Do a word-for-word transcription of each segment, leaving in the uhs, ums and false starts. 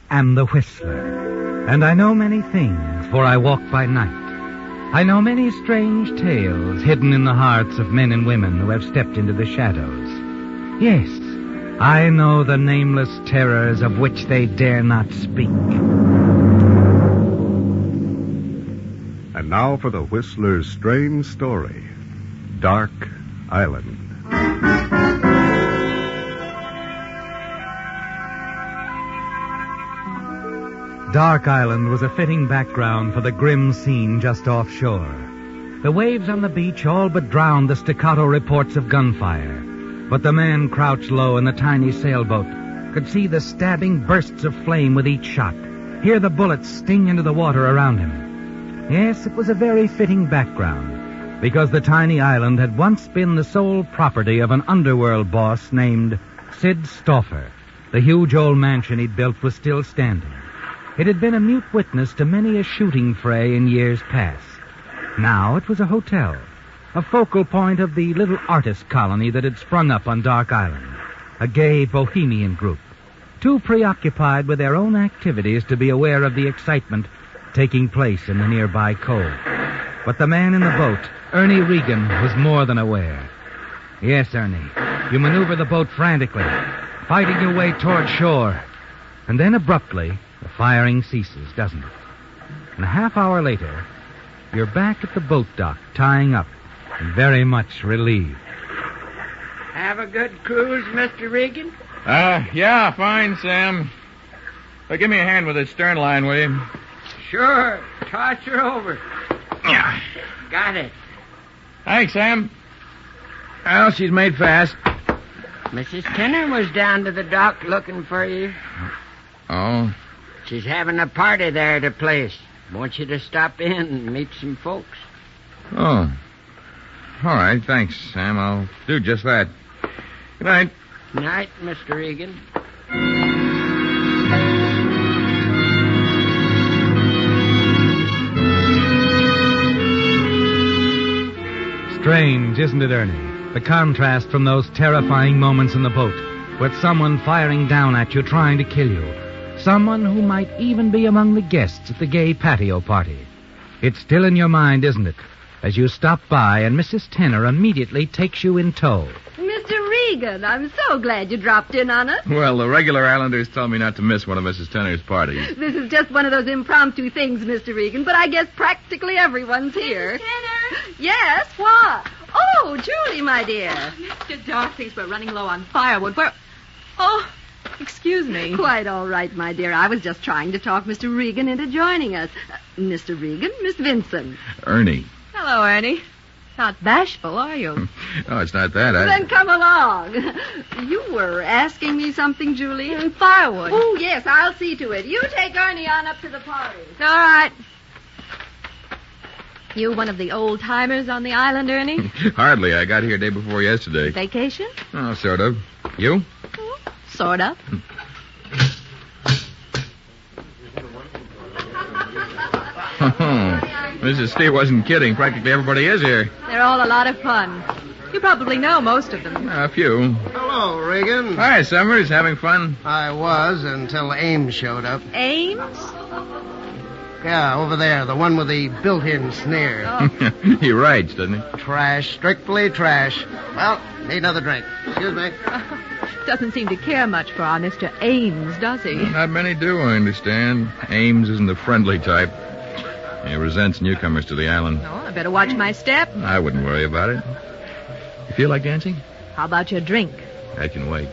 am the Whistler, and I know many things, for I walk by night. I know many strange tales hidden in the hearts of men and women who have stepped into the shadows. Yes, I know the nameless terrors of which they dare not speak. And now for the Whistler's strange story, Dark Island. Dark Island was a fitting background for the grim scene just offshore. The waves on the beach all but drowned the staccato reports of gunfire, but the man crouched low in the tiny sailboat could see the stabbing bursts of flame with each shot, hear the bullets sting into the water around him. Yes, it was a very fitting background, because the tiny island had once been the sole property of an underworld boss named Sid Stauffer. The huge old mansion he'd built was still standing. It had been a mute witness to many a shooting fray in years past. Now it was a hotel, a focal point of the little artist colony that had sprung up on Dark Island, a gay bohemian group, too preoccupied with their own activities to be aware of the excitement taking place in the nearby cove. But the man in the boat, Ernie Regan, was more than aware. Yes, Ernie, you maneuver the boat frantically, fighting your way toward shore, and then abruptly the firing ceases, doesn't it? And a half hour later, you're back at the boat dock, tying up, and very much relieved. Have a good cruise, Mister Regan? Uh, yeah, fine, Sam. Uh, give me a hand with this stern line, will you? Sure. Toss her over. Yeah. Got it. Thanks, Sam. Well, she's made fast. Missus Tenner was down to the dock looking for you. Oh? She's having a party there at her place. Wants you to stop in and meet some folks. Oh. All right, thanks, Sam. I'll do just that. Good night. Night, Mister Regan. Strange, isn't it, Ernie? The contrast from those terrifying moments in the boat, with someone firing down at you, trying to kill you. Someone who might even be among the guests at the gay patio party. It's still in your mind, isn't it? As you stop by and Missus Tenner immediately takes you in tow. Mister Regan, I'm so glad you dropped in on us. Well, the regular islanders tell me not to miss one of Missus Tenner's parties. This is just one of those impromptu things, Mister Regan, but I guess practically everyone's here. Missus Tenner? Yes, what? Oh, Julie, my dear. Mister Darcy's, we're running low on firewood. Where... Oh, excuse me. Quite all right, my dear. I was just trying to talk Mister Regan into joining us. Uh, Mister Regan, Miss Vincent. Ernie. Hello, Ernie. Not bashful, are you? Oh, it's not that. I... Then come along. You were asking me something, Julie? Mm, firewood. Oh, yes, I'll see to it. You take Ernie on up to the party. All right. You one of the old-timers on the island, Ernie? Hardly. I got here day before yesterday. Vacation? Oh, sort of. You? Mm, sort of. Missus Steele wasn't kidding. Practically everybody is here. They're all a lot of fun. You probably know most of them. A few. Hello, Regan. Hi, Summers. Having fun? I was until Ames showed up. Ames? Yeah, over there, the one with the built-in snare. Oh. He writes, doesn't he? Trash, strictly trash. Well, need another drink. Excuse me. Doesn't seem to care much for our Mister Ames, does he? Well, not many do, I understand. Ames isn't the friendly type. He resents newcomers to the island. Oh, I better watch my step. I wouldn't worry about it. You feel like dancing? How about your drink? I can wait.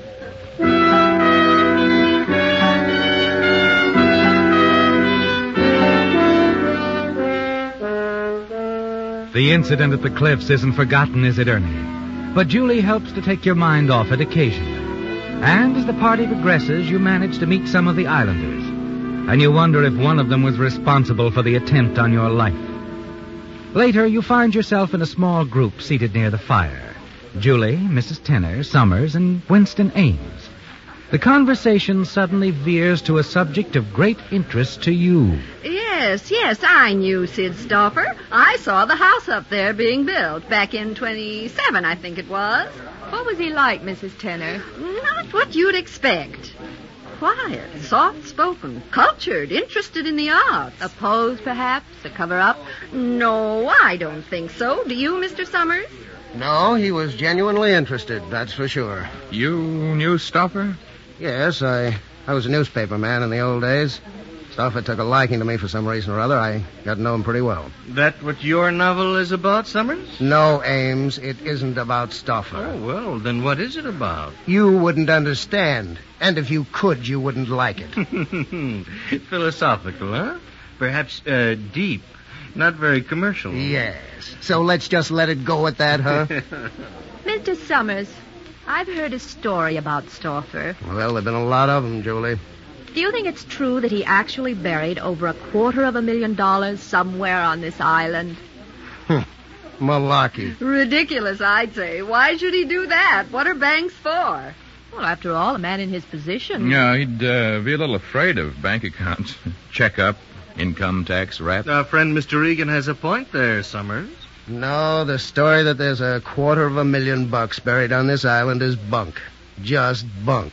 The incident at the cliffs isn't forgotten, is it, Ernie? But Julie helps to take your mind off it occasionally. And as the party progresses, you manage to meet some of the islanders. And you wonder if one of them was responsible for the attempt on your life. Later, you find yourself in a small group seated near the fire. Julie, Missus Tenner, Summers, and Winston Ames. The conversation suddenly veers to a subject of great interest to you. Yes, yes, I knew Sid Stauffer. I saw the house up there being built back in twenty-seven, I think it was. What was he like, Missus Tenner? Not what you'd expect. quiet, soft-spoken, cultured, interested in the arts. A pose, perhaps? A cover-up? No, I don't think so. Do you, Mister Summers? No, he was genuinely interested, that's for sure. You knew Stoffer? Yes, I, I was a newspaper man in the old days. Stoffer took a liking to me for some reason or other. I got to know him pretty well. That what your novel is about, Summers? No, Ames, it isn't about Stoffer. Oh, well, then what is it about? You wouldn't understand. And if you could, you wouldn't like it. Philosophical, huh? Perhaps uh, deep. Not very commercial. Yes. So let's just let it go at that, huh? Mister Summers, I've heard a story about Stoffer. Well, there've been a lot of them, Julie. Do you think it's true that he actually buried over a quarter of a million dollars somewhere on this island? Malarkey. Ridiculous, I'd say. Why should he do that? What are banks for? Well, after all, a man in his position... Yeah, he'd uh, be a little afraid of bank accounts. Checkup, income tax rap. Our friend Mister Regan has a point there, Summers. No, the story that there's a quarter of a million bucks buried on this island is bunk. Just bunk.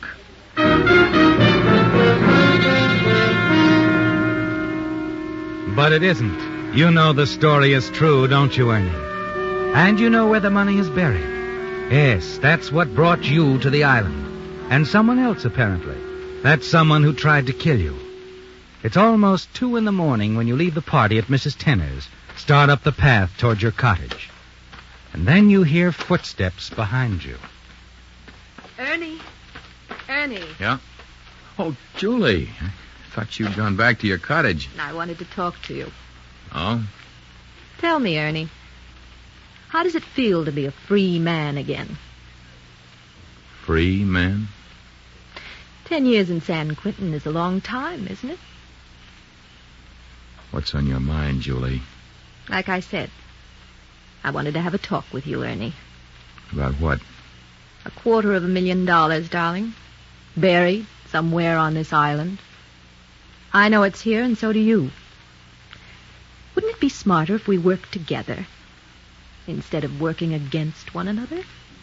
But it isn't. You know the story is true, don't you, Ernie? And you know where the money is buried. Yes, that's what brought you to the island. And someone else, apparently. That's someone who tried to kill you. It's almost two in the morning when you leave the party at Missus Tenner's, start up the path toward your cottage. And then you hear footsteps behind you. Ernie. Ernie. Yeah? Oh, Julie. I thought you'd gone back to your cottage. I wanted to talk to you. Oh? Tell me, Ernie. How does it feel to be a free man again? Free man? Ten years in San Quentin is a long time, isn't it? What's on your mind, Julie? Like I said, I wanted to have a talk with you, Ernie. About what? A quarter of a million dollars, darling. Buried somewhere on this island. I know it's here, and so do you. Wouldn't it be smarter if we worked together instead of working against one another?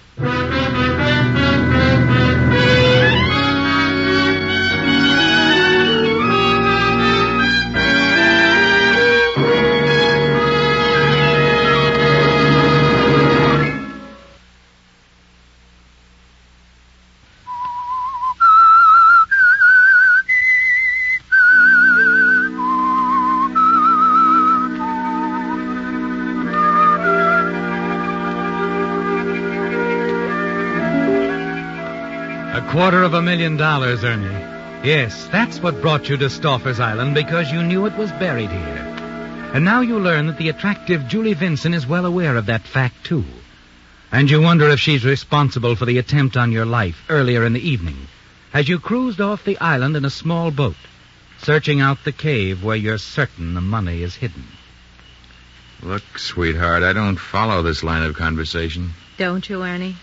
Quarter of a million dollars, Ernie. Yes, that's what brought you to Stoffer's Island, because you knew it was buried here. And now you learn that the attractive Julie Vinson is well aware of that fact, too. And you wonder if she's responsible for the attempt on your life earlier in the evening, as you cruised off the island in a small boat, searching out the cave where you're certain the money is hidden. Look, sweetheart, I don't follow this line of conversation. Don't you, Ernie?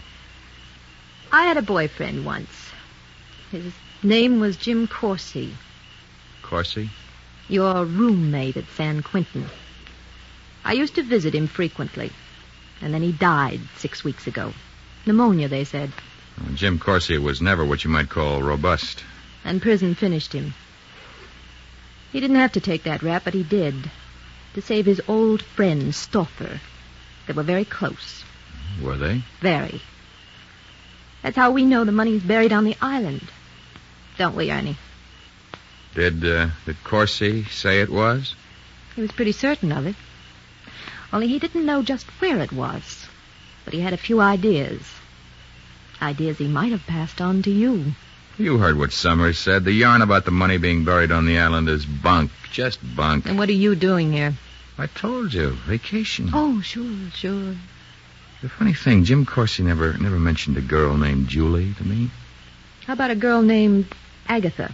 I had a boyfriend once. His name was Jim Corsi. Corsi? Your roommate at San Quentin. I used to visit him frequently. And then he died six weeks ago. Pneumonia, they said. Well, Jim Corsi was never what you might call robust. And prison finished him. He didn't have to take that rap, but he did. To save his old friend, Stoffer. They were very close. Were they? Very. That's how we know the money's buried on the island. Don't we, Ernie? Did, uh, did Corsi say it was? He was pretty certain of it. Only he didn't know just where it was. But he had a few ideas. Ideas he might have passed on to you. You heard what Summers said. The yarn about the money being buried on the island is bunk. Just bunk. And what are you doing here? I told you. Vacation. Oh, sure, sure. The funny thing, Jim Corsi never never mentioned a girl named Julie to me. How about a girl named Agatha?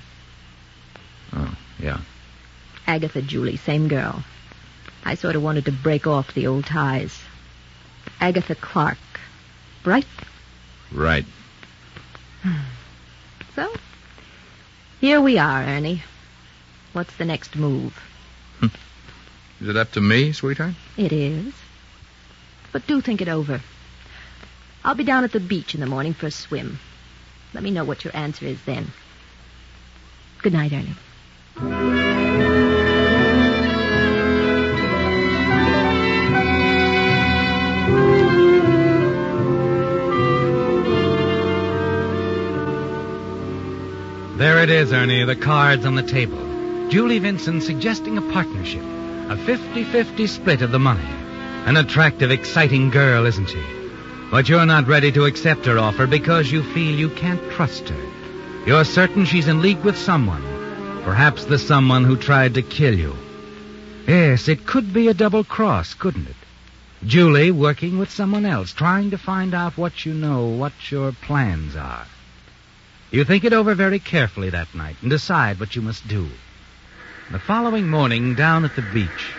Oh, yeah. Agatha, Julie, same girl. I sort of wanted to break off the old ties. Agatha Clark. Right? Right. So, here we are, Ernie. What's the next move? Is it up to me, sweetheart? It is. But do think it over. I'll be down at the beach in the morning for a swim. Let me know what your answer is then. Good night, Ernie. There it is, Ernie, the cards on the table. Julie Vincent suggesting a partnership, a fifty-fifty split of the money. An attractive, exciting girl, isn't she? But you're not ready to accept her offer because you feel you can't trust her. You're certain she's in league with someone, perhaps the someone who tried to kill you. Yes, it could be a double cross, couldn't it? Julie working with someone else, trying to find out what you know, what your plans are. You think it over very carefully that night and decide what you must do. The following morning, down at the beach.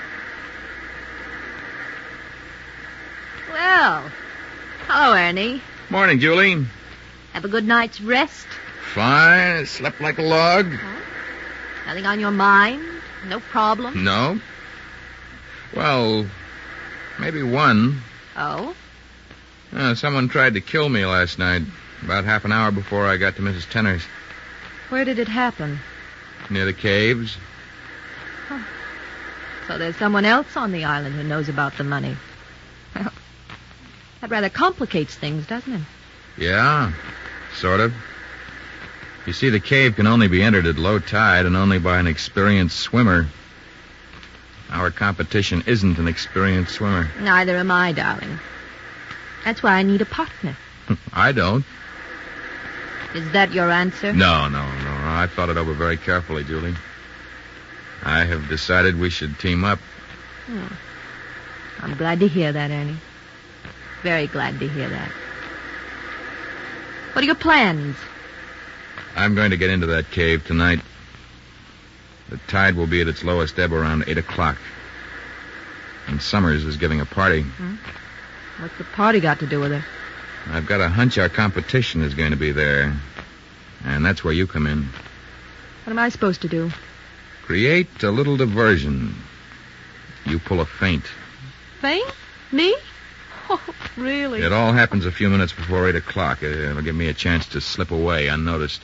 Well, hello, Ernie. Morning, Julie. Have a good night's rest? Fine. Slept like a log. Huh? Nothing on your mind? No problem? No. Well, maybe one. Oh? Uh, someone tried to kill me last night, about half an hour before I got to Missus Tenner's. Where did it happen? Near the caves. Huh. So there's someone else on the island who knows about the money. Well, that rather complicates things, doesn't it? Yeah, sort of. You see, the cave can only be entered at low tide and only by an experienced swimmer. Our competition isn't an experienced swimmer. Neither am I, darling. That's why I need a partner. I don't. Is that your answer? No, no, no. I thought it over very carefully, Julie. I have decided we should team up. Hmm. I'm glad to hear that, Ernie. Very glad to hear that. What are your plans? I'm going to get into that cave tonight. The tide will be at its lowest ebb around eight o'clock. And Summers is giving a party. Hmm? What's the party got to do with it? I've got a hunch our competition is going to be there. And that's where you come in. What am I supposed to do? Create a little diversion. You pull a feint. Feint? Me? Oh, really? It all happens a few minutes before eight o'clock. It'll give me a chance to slip away unnoticed.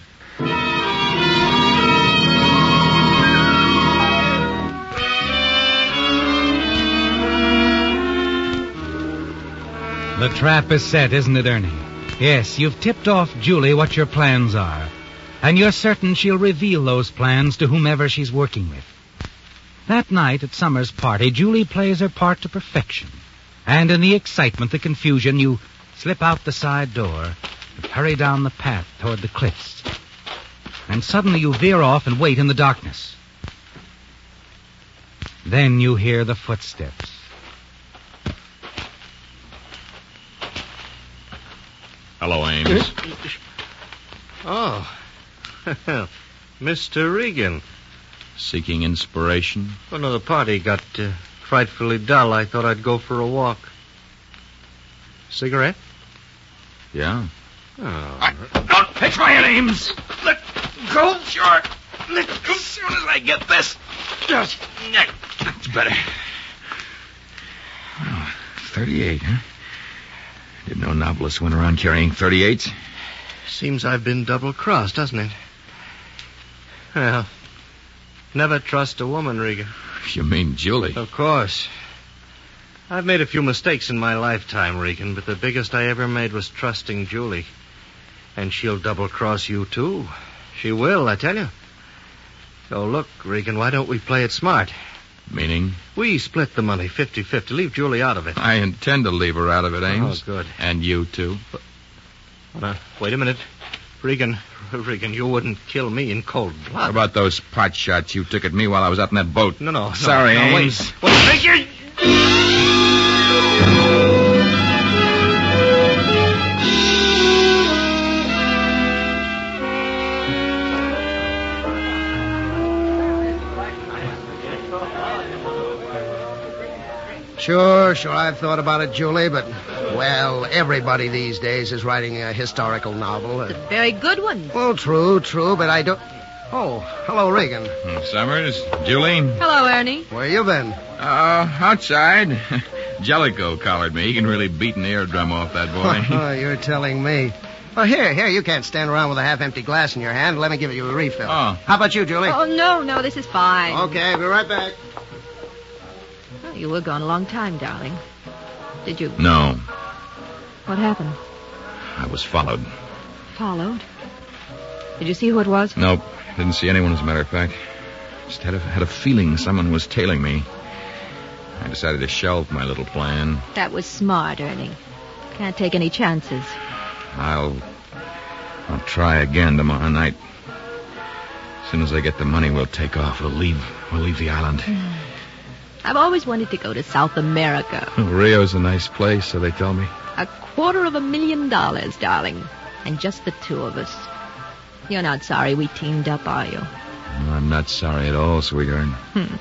The trap is set, isn't it, Ernie? Yes, you've tipped off Julie what your plans are. And you're certain she'll reveal those plans to whomever she's working with. That night at Summer's party, Julie plays her part to perfection. And in the excitement, the confusion, you slip out the side door and hurry down the path toward the cliffs. And suddenly you veer off and wait in the darkness. Then you hear the footsteps. Hello, Ames. Oh. Mister Regan. Seeking inspiration? Well, no, the party got uh, frightfully dull. I thought I'd go for a walk. Cigarette? Yeah. Oh. I, don't pitch my head, Ames. Let go. Sure. Let go as soon as I get this. Just, that's better. Oh, thirty-eight, huh? Didn't know novelists went around carrying thirty-eights. Seems I've been double-crossed, doesn't it? Well, never trust a woman, Regan. You mean Julie? Of course. I've made a few mistakes in my lifetime, Regan, but the biggest I ever made was trusting Julie. And she'll double-cross you, too. She will, I tell you. So, look, Regan, why don't we play it smart? Meaning? We split the money fifty-fifty. Leave Julie out of it. I intend to leave her out of it, Ames. Oh, good. And you, too. But, now, wait a minute. Regan, Regan, you wouldn't kill me in cold blood. How about those pot shots you took at me while I was out in that boat? No, no, no. Sorry, no, Ames. Wait, wait, Regan! Sure, sure, I've thought about it, Julie, but, well, everybody these days is writing a historical novel. It's a very good one. Well, true, true, but I don't... Oh, hello, Regan. Hmm, Summers, Julie. Hello, Ernie. Where you been? Uh, outside. Jellicoe collared me. He can really beat an eardrum off that boy. Oh, you're telling me. Oh, here, here. You can't stand around with a half-empty glass in your hand. Let me give you a refill. Oh. How about you, Julie? Oh, no, no, this is fine. Okay, I'll be right back. Well, you were gone a long time, darling. Did you? No. What happened? I was followed. Followed? Did you see who it was? Nope. Didn't see anyone, as a matter of fact. Just had a, had a feeling someone was tailing me. I decided to shelve my little plan. That was smart, Ernie. Can't take any chances. I'll... I'll try again tomorrow night. As soon as I get the money, we'll take off. We'll leave. We'll leave the island. I've always wanted to go to South America. Rio's a nice place, so they tell me. A quarter of a million dollars, darling. And just the two of us. You're not sorry we teamed up, are you? I'm not sorry at all, sweetheart. Hmm.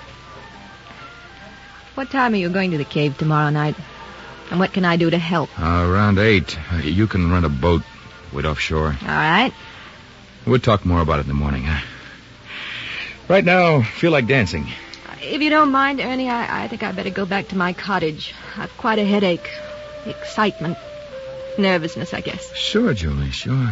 What time are you going to the cave tomorrow night? And what can I do to help? Uh, around eight. Uh, you can rent a boat. Wait offshore. All right. We'll talk more about it in the morning, huh? Right now, feel like dancing. If you don't mind, Ernie, I, I think I'd better go back to my cottage. I've quite a headache. Excitement. Nervousness, I guess. Sure, Julie, sure.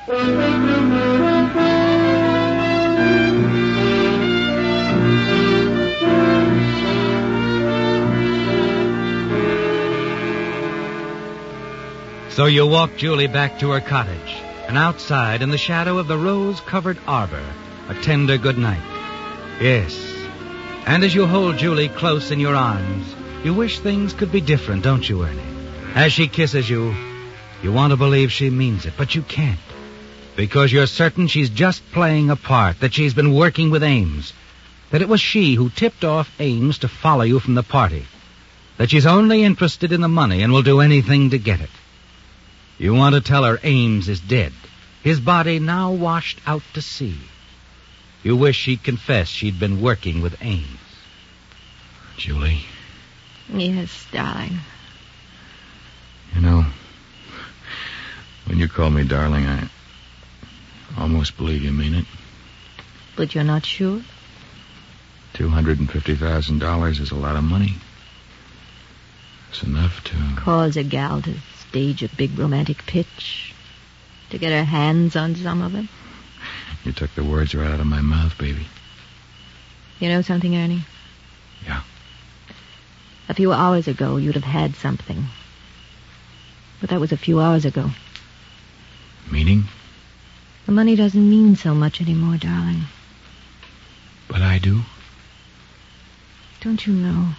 So you walk Julie back to her cottage, and outside, in the shadow of the rose-covered arbor, a tender good night. Yes. And as you hold Julie close in your arms, you wish things could be different, don't you, Ernie? As she kisses you, you want to believe she means it, but you can't. Because you're certain she's just playing a part, that she's been working with Ames, that it was she who tipped off Ames to follow you from the party, that she's only interested in the money and will do anything to get it. You want to tell her Ames is dead, his body now washed out to sea. You wish she'd confess she'd been working with Ames. Julie. Yes, darling. You know, when you call me darling, I almost believe you mean it. But you're not sure? Two hundred and fifty thousand dollars is a lot of money. It's enough to... Cause a gal to stage a big romantic pitch, to get her hands on some of it. You took the words right out of my mouth, baby. You know something, Ernie? Yeah. A few hours ago, you'd have had something. But that was a few hours ago. Meaning? The money doesn't mean so much anymore, darling. But I do. Don't you know?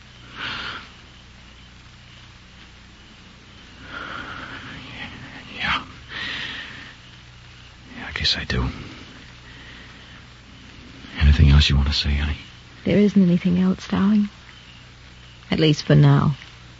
Yeah. Yeah, I guess I do. Anything else you want to say, honey? There isn't anything else, darling. At least for now.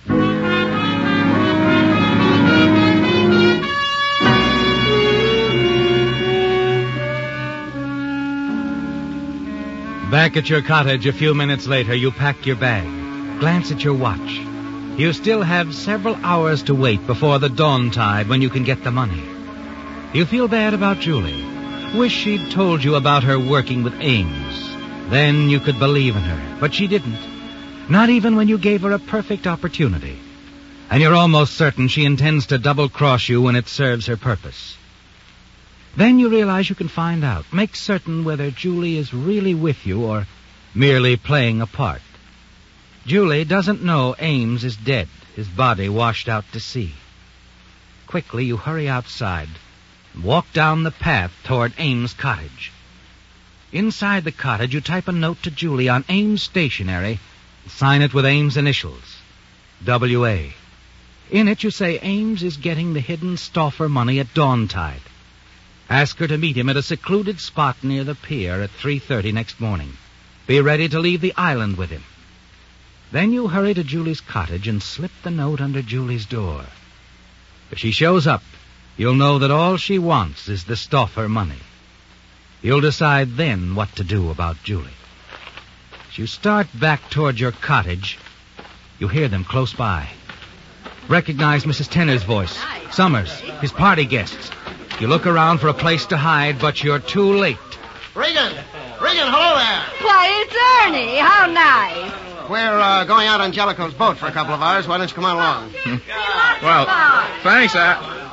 Back at your cottage a few minutes later, you pack your bag. Glance at your watch. You still have several hours to wait before the dawn tide when you can get the money. You feel bad about Julie. Wish she'd told you about her working with Ames. Then you could believe in her. But she didn't. Not even when you gave her a perfect opportunity. And you're almost certain she intends to double-cross you when it serves her purpose. Then you realize you can find out. Make certain whether Julie is really with you or merely playing a part. Julie doesn't know Ames is dead, his body washed out to sea. Quickly, you hurry outside and walk down the path toward Ames' cottage. Inside the cottage, you type a note to Julie on Ames stationery and sign it with Ames' initials, W A. In it, you say Ames is getting the hidden Stauffer money at dawn tide. Ask her to meet him at a secluded spot near the pier at three thirty next morning. Be ready to leave the island with him. Then you hurry to Julie's cottage and slip the note under Julie's door. If she shows up, you'll know that all she wants is the Stauffer money. You'll decide then what to do about Julie. As you start back toward your cottage, you hear them close by. Recognize Missus Tenner's voice. Summers, his party guests. You look around for a place to hide, but you're too late. Regan! Regan, hello there! Why, it's Ernie. How nice. We're uh, going out on Jellicoe's boat for a couple of hours. Why don't you come on along? Well, thanks. I,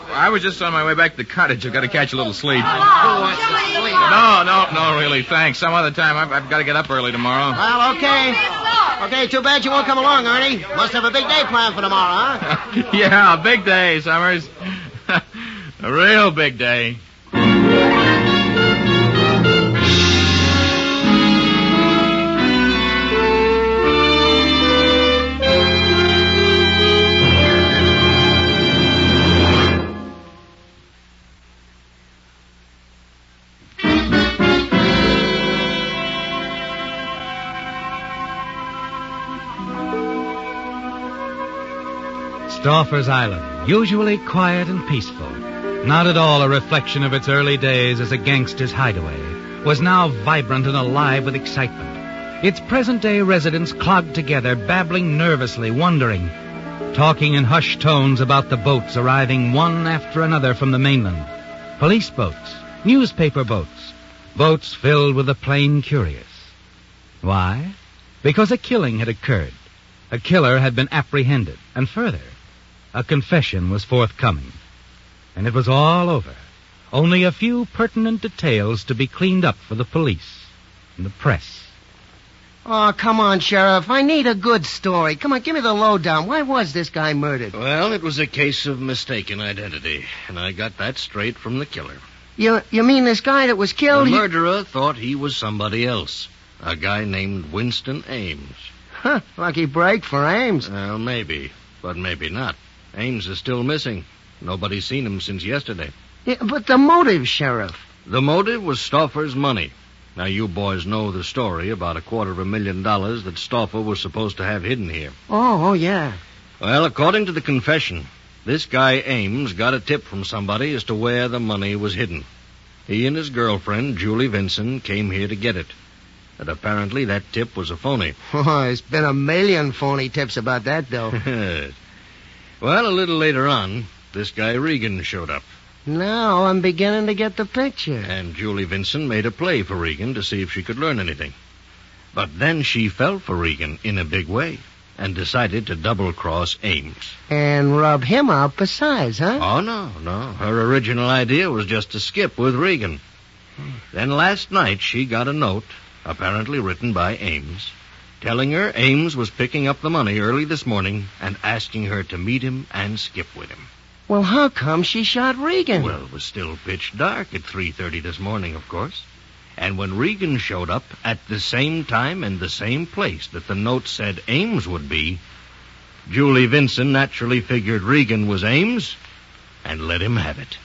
I was just on my way back to the cottage. I've got to catch a little sleep. Who wants to sleep? No, no, no, really. Thanks. Some other time. I've, I've got to get up early tomorrow. Well, okay. Okay, too bad you won't come along, Ernie. Must have a big day planned for tomorrow, huh? Yeah, a big day, Summers. A real big day. Stauffer's Island, usually quiet and peaceful, not at all a reflection of its early days as a gangster's hideaway, was now vibrant and alive with excitement. Its present-day residents clogged together, babbling nervously, wondering, talking in hushed tones about the boats arriving one after another from the mainland. Police boats, newspaper boats, boats filled with the plain curious. Why? Because a killing had occurred. A killer had been apprehended, and further, a confession was forthcoming. And it was all over. Only a few pertinent details to be cleaned up for the police and the press. Oh, come on, Sheriff. I need a good story. Come on, give me the lowdown. Why was this guy murdered? Well, it was a case of mistaken identity, and I got that straight from the killer. You you mean this guy that was killed? The he- murderer thought he was somebody else, a guy named Winston Ames. Huh, lucky break for Ames. Well, maybe, but maybe not. Ames is still missing. Nobody's seen him since yesterday. Yeah, but the motive, Sheriff. The motive was Stauffer's money. Now, you boys know the story about a quarter of a million dollars that Stauffer was supposed to have hidden here. Oh, oh, yeah. Well, according to the confession, this guy Ames got a tip from somebody as to where the money was hidden. He and his girlfriend, Julie Vinson, came here to get it. But apparently that tip was a phony. Oh, there's been a million phony tips about that, though. Well, a little later on, this guy Regan showed up. Now I'm beginning to get the picture. And Julie Vinson made a play for Regan to see if she could learn anything. But then she fell for Regan in a big way and decided to double-cross Ames. And rub him out besides, huh? Oh, no, no. Her original idea was just to skip with Regan. Then last night she got a note, apparently written by Ames, telling her Ames was picking up the money early this morning and asking her to meet him and skip with him. Well, how come she shot Regan? Well, it was still pitch dark at three thirty this morning, of course. And when Regan showed up at the same time and the same place that the note said Ames would be, Julie Vinson naturally figured Regan was Ames and let him have it.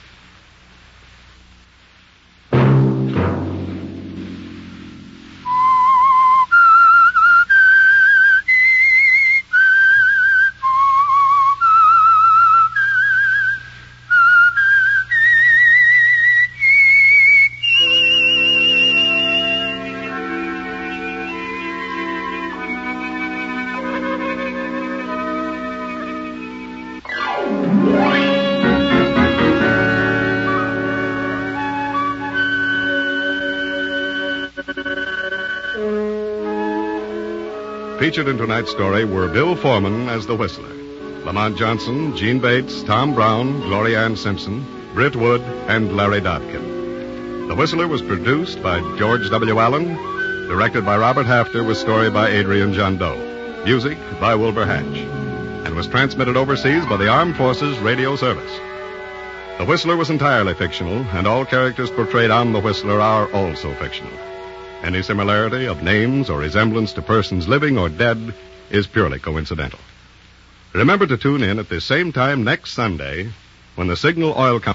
Featured in tonight's story were Bill Foreman as the Whistler, Lamont Johnson, Gene Bates, Tom Brown, Gloria Ann Simpson, Britt Wood, and Larry Dodkin. The Whistler was produced by George W. Allen, directed by Robert Hafter, with story by Adrian John Doe, music by Wilbur Hatch, and was transmitted overseas by the Armed Forces Radio Service. The Whistler was entirely fictional, and all characters portrayed on The Whistler are also fictional. Any similarity of names or resemblance to persons living or dead is purely coincidental. Remember to tune in at the same time next Sunday when the Signal Oil Company